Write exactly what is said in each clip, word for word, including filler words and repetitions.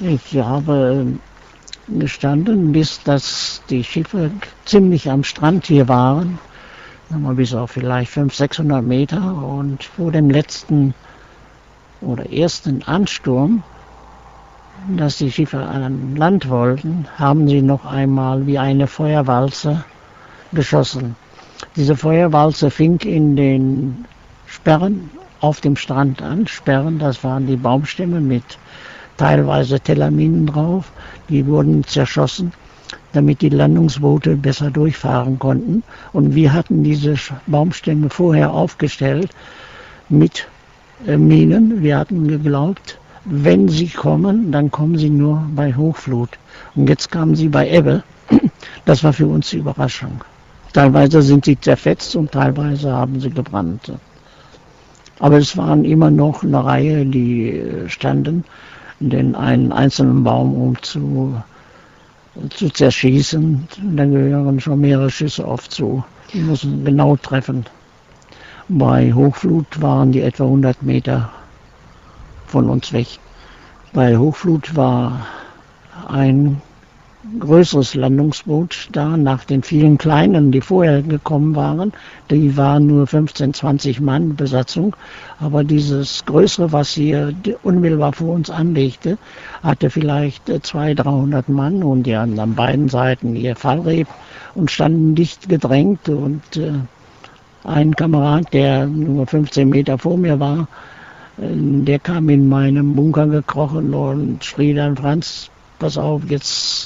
Ich habe gestanden, bis dass die Schiffe ziemlich am Strand hier waren, bis auf vielleicht fünfhundert, sechshundert Meter, und vor dem letzten oder ersten Ansturm, dass die Schiffe an Land wollten, haben sie noch einmal wie eine Feuerwalze geschossen. Diese Feuerwalze fing in den Sperren auf dem Strand an. Sperren, das waren die Baumstämme mit teilweise Tellaminen drauf. Die wurden zerschossen, damit die Landungsboote besser durchfahren konnten. Und wir hatten diese Baumstämme vorher aufgestellt mit äh, Minen. Wir hatten geglaubt, wenn sie kommen, dann kommen sie nur bei Hochflut. Und jetzt kamen sie bei Ebbe. Das war für uns die Überraschung. Teilweise sind sie zerfetzt und teilweise haben sie gebrannt. Aber es waren immer noch eine Reihe, die standen, den einen einzelnen Baum um zu, zu zerschießen. Da gehören schon mehrere Schüsse oft zu. Die müssen genau treffen. Bei Hochflut waren die etwa hundert Meter von uns weg. Bei Hochflut war ein größeres Landungsboot da, nach den vielen kleinen, die vorher gekommen waren. Die waren nur fünfzehn, zwanzig Mann Besatzung. Aber dieses größere, was hier unmittelbar vor uns anlegte, hatte vielleicht zweihundert, dreihundert Mann, und die hatten an beiden Seiten ihr Fallreb und standen dicht gedrängt. Und äh, ein Kamerad, der nur fünfzehn Meter vor mir war, äh, der kam in meinem Bunker gekrochen und schrie dann: Franz, pass auf, jetzt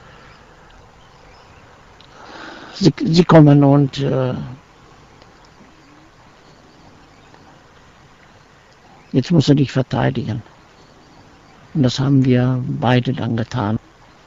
Sie, sie kommen und äh, jetzt musst du dich verteidigen. Und das haben wir beide dann getan.